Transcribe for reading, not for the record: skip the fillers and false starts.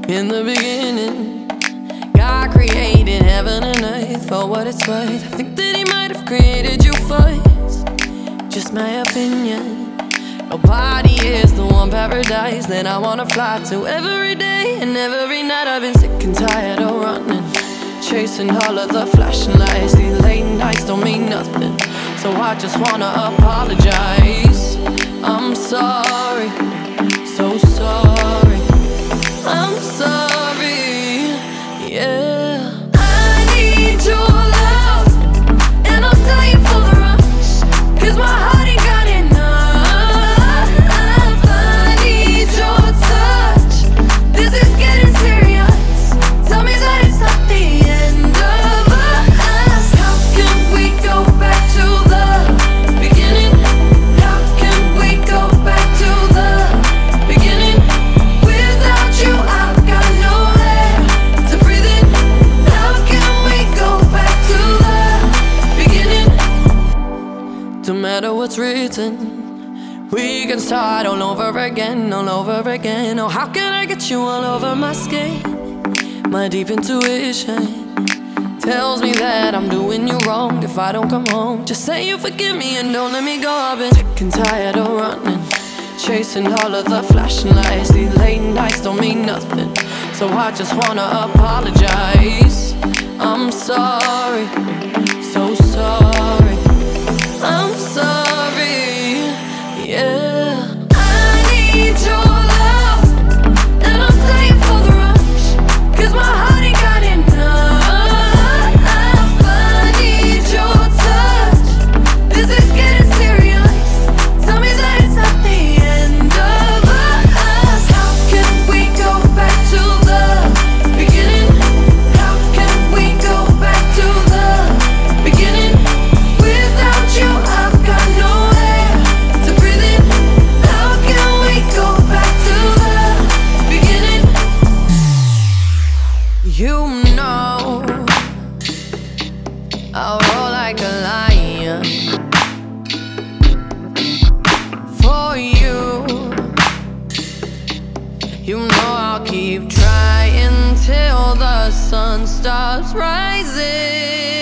In the beginning, God created heaven and earth. For what it's worth, I think that He might have created you first. Just my opinion. Nobody is the one paradise that I wanna fly to every day and every night. I've been sick and tired of running, chasing all of the flashing lights. These late nights don't mean nothing, so I just wanna apologize. I'm sorry, so sorry. I'm sorry, yeah. I need your love, and I'll tell you for the rush, 'cause my heart ain't got enough. I need your touch, this is getting serious. Tell me that it's not the end of us. How can we go back to the beginning? How can we go back to the beginning? Without you, I've got no air to breathe in. How can we go back to the beginning? No matter what's written, we can start all over again, all over again. Oh, how can I get you all over my skin? My deep intuition tells me that I'm doing you wrong if I don't come home. Just say you forgive me and don't let me go. I've been sick and tired of running, chasing all of the flashing lights. These late nights don't mean nothing, so I just wanna apologize. I'm sorry, so sorry. I'm sorry, yeah. I need your love, and I'll tell you for the rush, 'cause my heart ain't got enough. I need your touch, this is getting serious. Tell me that it's not the end of us. How can we go back to the beginning? How can we go back to the beginning? Without you, I've got no air to breathe in. How can we go back to the beginning? You know I'll roll like a lion for you. You know I'll keep trying till the sun stops rising.